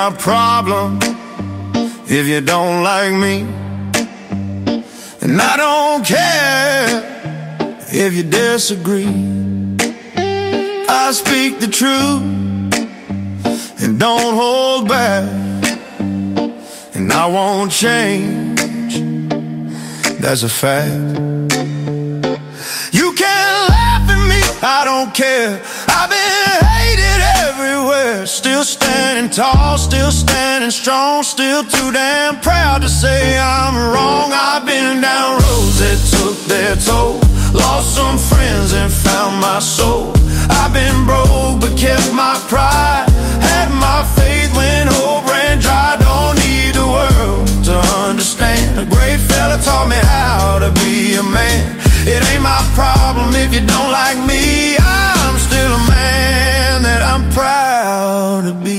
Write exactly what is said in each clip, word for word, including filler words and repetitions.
my problem if you don't like me. And I don't care if you disagree. I speak the truth and don't hold back, and I won't change, that's a fact. You can laugh at me, I don't care. I've been hated everywhere. Still standing tall, still standing strong, still too damn proud to say I'm wrong. I've been down roads that took their toll, lost some friends and found my soul. I've been broke but kept my pride, had my faith when hope ran dry. Don't need the world to understand. A great fella taught me how to be a man. It ain't my problem if you don't like me. I'm still a man that I'm proud to be.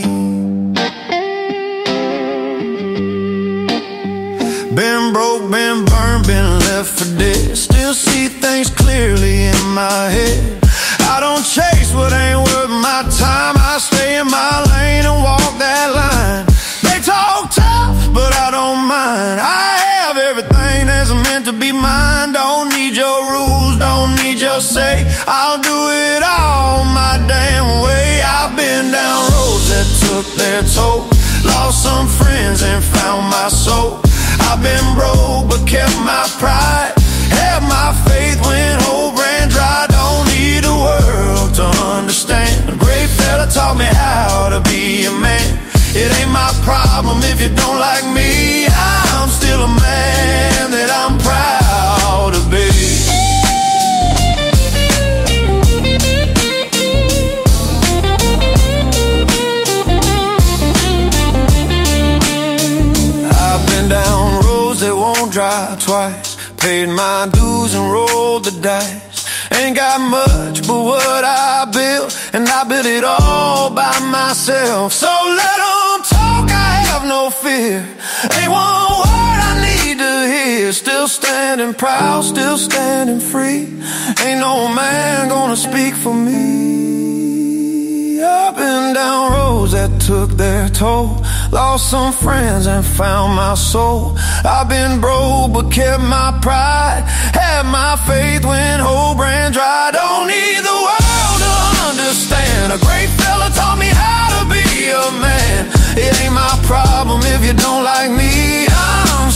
Been broke, been burned, been left for dead. Still see things clearly in my head. I don't chase what ain't worth my time. I stay in my lane and walk that line. They talk tough, but I don't mind. I have everything that's meant to be mine. Don't need your rules, don't need your say. I'll do it all my damn way. I've been down roads that took their toll, lost some friends and found my soul. I've been broke but kept my pride, had my faith when hope ran dry. Don't need the world to understand. A great fella taught me how to be a man. It ain't my problem if you don't like me. I'm still a man that I'm proud to be. I've been down roads that won't drive twice, paid my dues and rolled the dice. Ain't got much but what I built, and I built it all by myself. So let them talk, I have no fear. Ain't one word I need to hear. Still standing proud, still standing free. Ain't no man gonna speak for me. I've been down roads that took their toll, lost some friends and found my soul. I've been broke but kept my pride, had my faith when hope ran dry. Don't need the world to understand. A great fella taught me how to be a man. It ain't my problem if you don't like me. I'm